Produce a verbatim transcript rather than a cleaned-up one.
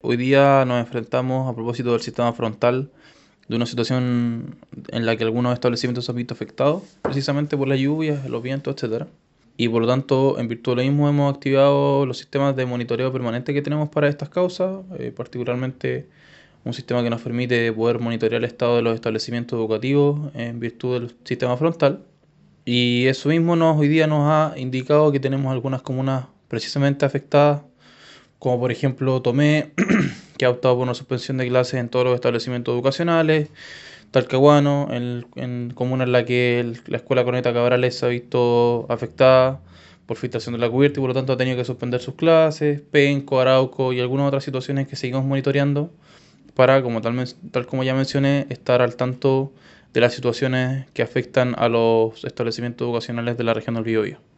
Hoy día nos enfrentamos, a propósito del sistema frontal, de una situación en la que algunos establecimientos se han visto afectados, precisamente por las lluvias, los vientos, etcétera. Y por lo tanto, en virtud de lo mismo, hemos activado los sistemas de monitoreo permanente que tenemos para estas causas, eh, particularmente un sistema que nos permite poder monitorear el estado de los establecimientos educativos en virtud del sistema frontal. Y eso mismo nos, hoy día nos ha indicado que tenemos algunas comunas precisamente afectadas, como por ejemplo Tomé, que ha optado por una suspensión de clases en todos los establecimientos educacionales; Talcahuano, en, en comuna en la que el- la escuela Coneta Cabrales se ha visto afectada por filtración de la cubierta y por lo tanto ha tenido que suspender sus clases; Penco, Arauco y algunas otras situaciones que seguimos monitoreando para, como tal, men- tal como ya mencioné, estar al tanto de las situaciones que afectan a los establecimientos educacionales de la región del Biobío.